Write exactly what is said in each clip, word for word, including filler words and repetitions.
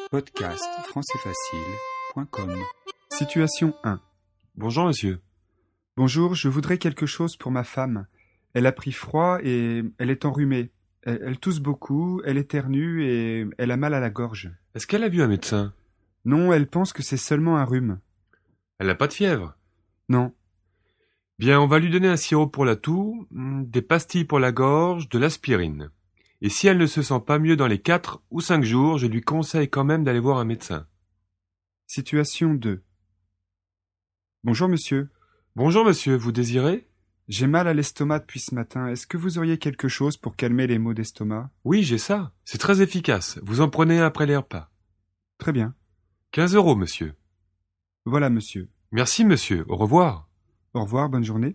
podcast français facile point com. Situation un. Bonjour monsieur. Bonjour, je voudrais quelque chose pour ma femme. Elle a pris froid et elle est enrhumée. Elle, elle tousse beaucoup, elle éternue et elle a mal à la gorge. Est-ce qu'elle a vu un médecin? Non, elle pense que c'est seulement un rhume. Elle n'a pas de fièvre? Non. Bien, on va lui donner un sirop pour la toux, des pastilles pour la gorge, de l'aspirine. Et si elle ne se sent pas mieux dans les quatre ou cinq jours, je lui conseille quand même d'aller voir un médecin. Situation deux. Bonjour monsieur. Bonjour monsieur, vous désirez? J'ai mal à l'estomac depuis ce matin. Est-ce que vous auriez quelque chose pour calmer les maux d'estomac? Oui, j'ai ça. C'est très efficace. Vous en prenez un après les repas. Très bien. quinze euros, monsieur. Voilà monsieur. Merci monsieur, au revoir. Au revoir, bonne journée.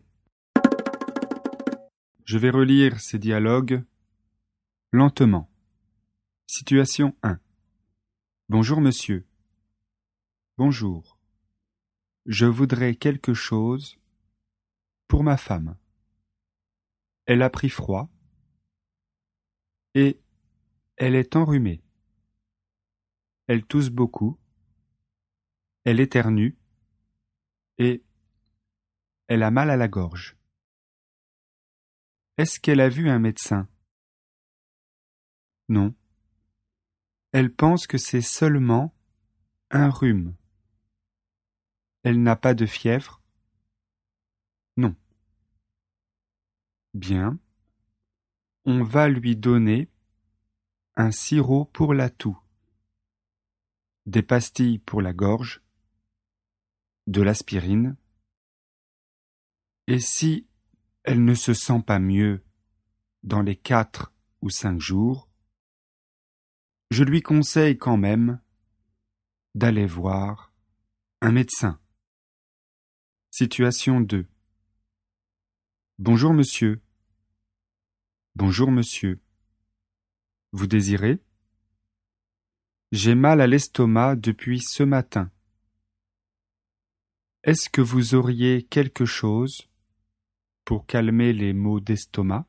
Je vais relire ces dialogues lentement. Situation un. Bonjour monsieur. Bonjour. Je voudrais quelque chose pour ma femme. Elle a pris froid et elle est enrhumée. Elle tousse beaucoup, elle éternue et elle a mal à la gorge. Est-ce qu'elle a vu un médecin? Non. Elle pense que c'est seulement un rhume. Elle n'a pas de fièvre? Non. Bien. On va lui donner un sirop pour la toux, des pastilles pour la gorge, de l'aspirine. Et si elle ne se sent pas mieux dans les quatre ou cinq jours, je lui conseille quand même d'aller voir un médecin. Situation deux. Bonjour monsieur. Bonjour monsieur. Vous désirez? J'ai mal à l'estomac depuis ce matin. Est-ce que vous auriez quelque chose pour calmer les maux d'estomac?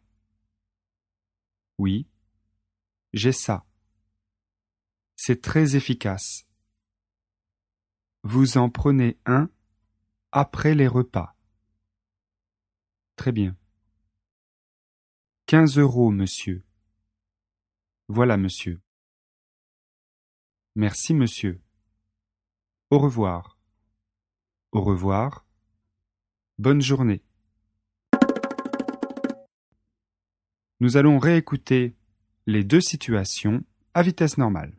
Oui, j'ai ça. C'est très efficace. Vous en prenez un après les repas. Très bien. Quinze euros, monsieur. Voilà, monsieur. Merci, monsieur. Au revoir. Au revoir. Bonne journée. Nous allons réécouter les deux situations à vitesse normale.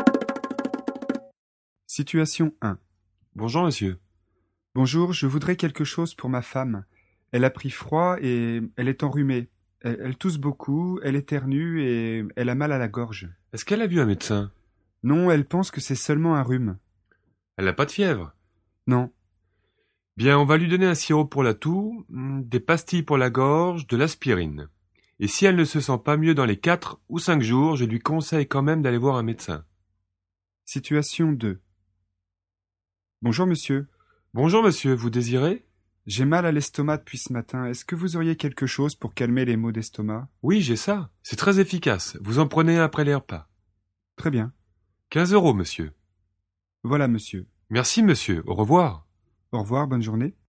Situation un. Bonjour monsieur. Bonjour, je voudrais quelque chose pour ma femme. Elle a pris froid et elle est enrhumée. Elle, elle tousse beaucoup, elle éternue et elle a mal à la gorge. Est-ce qu'elle a vu un médecin? Non, elle pense que c'est seulement un rhume. Elle n'a pas de fièvre? Non. Bien, on va lui donner un sirop pour la toux, des pastilles pour la gorge, de l'aspirine. Et si elle ne se sent pas mieux dans les quatre ou cinq jours, je lui conseille quand même d'aller voir un médecin. Situation deux. Bonjour monsieur. Bonjour monsieur, vous désirez? J'ai mal à l'estomac depuis ce matin. Est-ce que vous auriez quelque chose pour calmer les maux d'estomac? Oui, j'ai ça. C'est très efficace. Vous en prenez un après les repas. Très bien. quinze euros, monsieur. Voilà monsieur. Merci monsieur, au revoir. Au revoir, bonne journée.